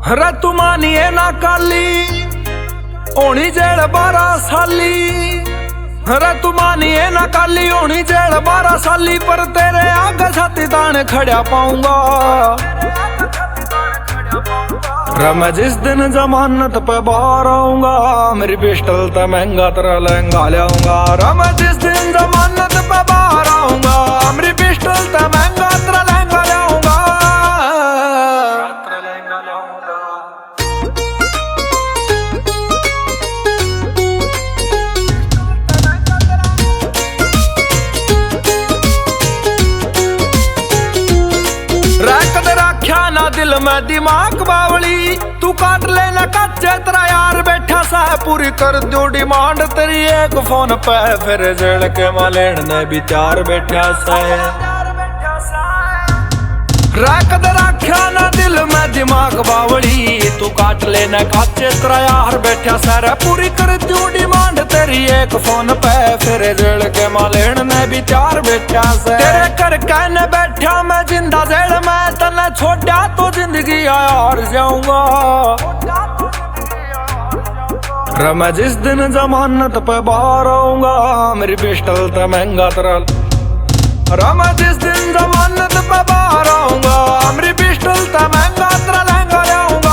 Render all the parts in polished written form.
रे तू मानिए ना काली होनी जेल 12 साली। रे तू मानिए ना काली होनी जेल 12 साली, पर तेरे आगे छाती तान खड़ा पाऊंगा। रे मैं जिस दिन जमानत पे बाहर आऊंगा, मेरी पिस्टल ते महंगा तेरा लहंगा लाऊंगा। रे मैं जिस दिन जमानत पे बाहर आऊंगा, मेरी पिस्टल ते महंगा तेरा लहंगा लाऊंगा। रखा ना दिल में दिमाग बावली, तू काट लेना कच्चे तेरा यार बैठा सा, पूरी कर दो डिमांड तेरी एक फोन पे, फिर जेल के मालेन ने भी त्यार बैठा सा। रखा ना दिल में दिमाग बावली, तू काट लेना कच्चे तेरा यार बैठा सा, पूरी कर दो डिमांड तेरी एक फोन पे, फिर जेल के मालेन ने भी त्यार बैठा सा। तेरे कर कहने बैठा मैं जिंदा जेल में, तने छोड़ा तो जिंदगी हार जाऊंगा। रे मैं जिस दिन जमानत पे बाहर आऊंगा, मेरी पिस्टल ते महंगा तेरा। रे मैं जिस दिन जमानत पे बाहर आऊंगा, मेरी पिस्टल ते महंगा तेरा लहंगा लाऊंगा।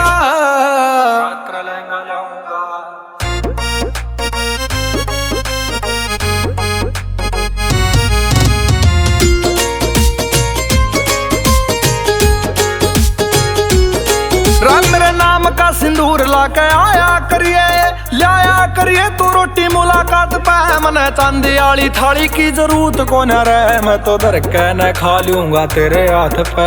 मेरे नाम का सिंदूर लाके आया करिए, लाया करिए तू रोटी मुलाकात पे, मने चांदी वाली थाली की जरूरत को न रहे, मैं तो दर के न खा लूंगा तेरे हाथ पे।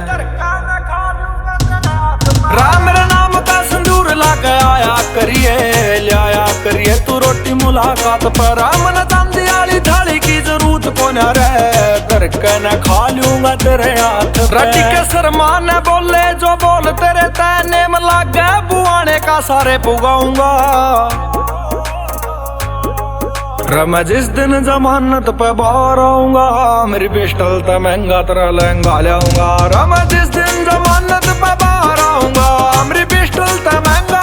मेरे नाम का सिंदूर लाके आया करिए, लाया करिए तू रोटी मुलाकात पर, मने चांदी वाली थाली की जरूरत को न रहे, दर के न खा लूंगा तेरे हाथ। रटी के सरमान बोले जो बोल तेरे तैने में लागे, बुआने का सारे पुगाऊंगा। रे मैं जिस दिन जमानत पे बाहर आऊंगा, मेरी पिस्टल ते महंगा तेरा लहंगा लाऊंगा। रे मैं जिस दिन जमानत पे बाहर आऊंगा, मेरी पिस्टल ते महंगा